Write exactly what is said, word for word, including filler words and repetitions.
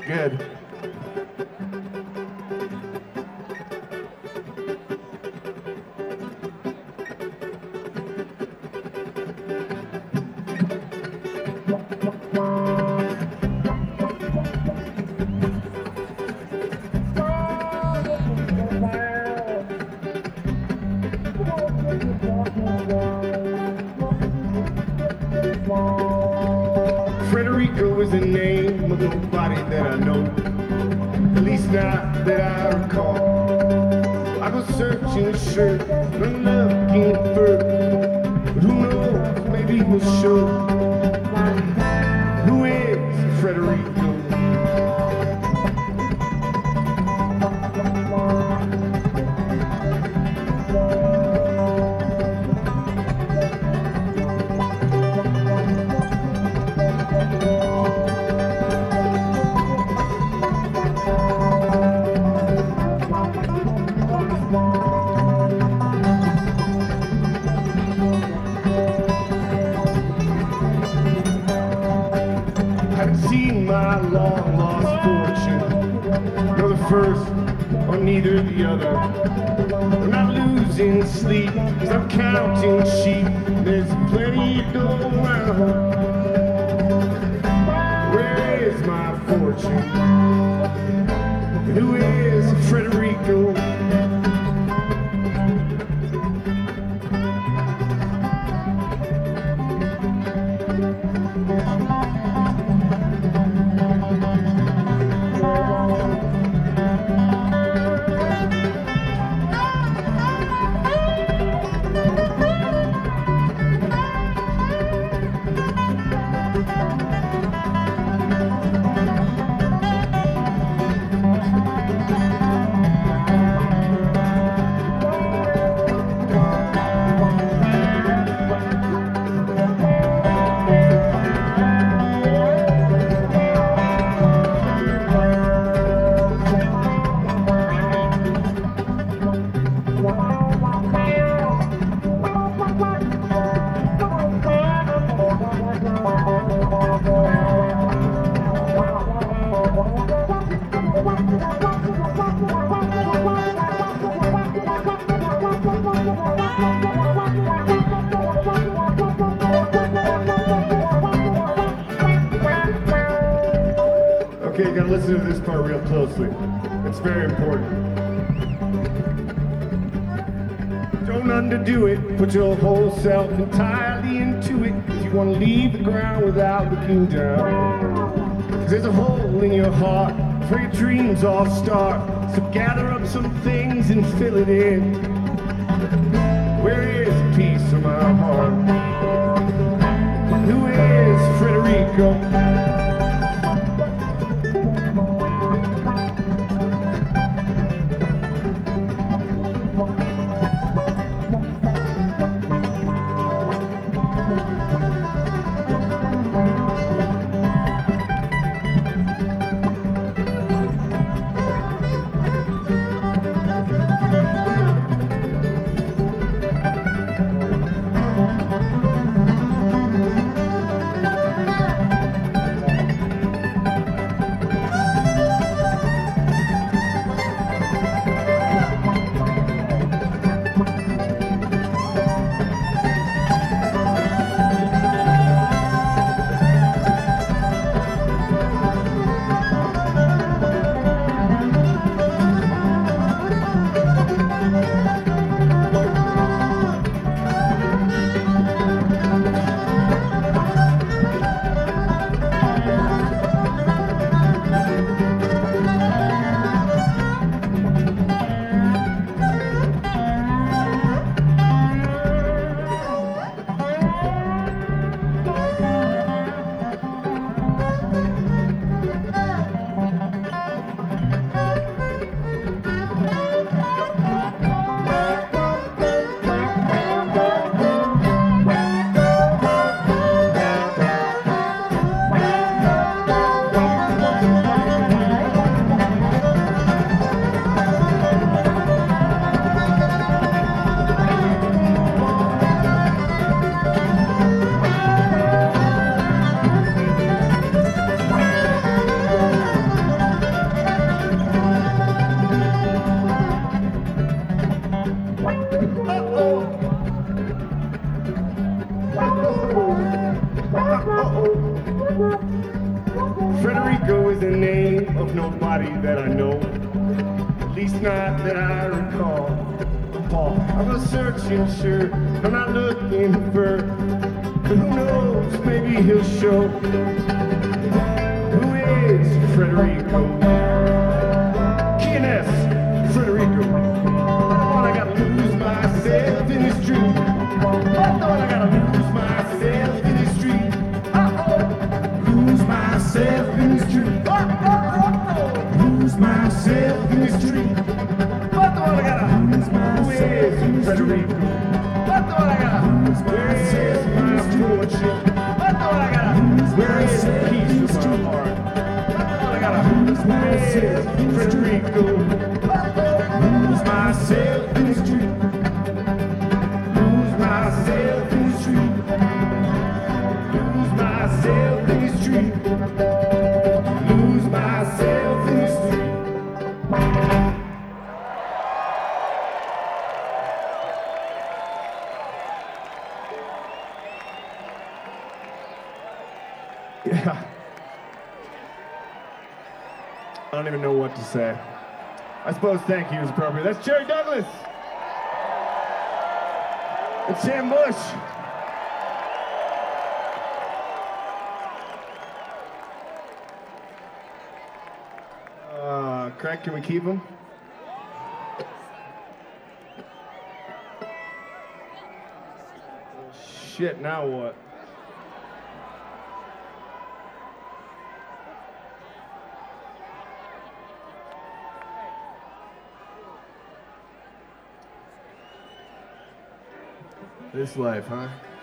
Good. Frederico is the name of nobody that I know, at least not that I recall. I go searching a shirt, I'm looking for, but who knows, maybe we'll show. Who is Frederico? Seen my long lost fortune, nor the first or neither the other. I'm not losing sleep, cause I'm counting sheep. There's plenty to go around. Where is my fortune? Who is Frederico? Okay, you gotta listen to this part real closely. It's very important. Don't underdo it, put your whole self entirely into it. If you wanna leave the ground without looking down. Cause there's a hole in your heart where your dreams all start. So gather up some things and fill it in. Where is the peace of my heart? Who is Frederico? Frederico is the name of nobody that I know, at least not that I recall. Paul, I'm not searching, sure, I'm not looking for, but who knows, maybe he'll show. Who is Frederico? K N S, Frederico. I gotta lose myself in the street. I thought I gotta lose myself in the street. Uh-oh. Lose myself in the street. Uh-oh. Lose myself in the street. I thought I gotta lose myself. Who is Frederico? I thought I gotta lose myself in the street. I thought I gotta lose myself in the street. I thought I gotta lose myself in the street. Lose myself in the street. Lose myself in the street. Lose myself in the street. Lose myself in the street. Yeah. I don't even know what to say. I suppose thank you is appropriate. That's Jerry Douglas. And Sam Bush. Uh, Craig, can we keep him? Shit, now what? This life, huh?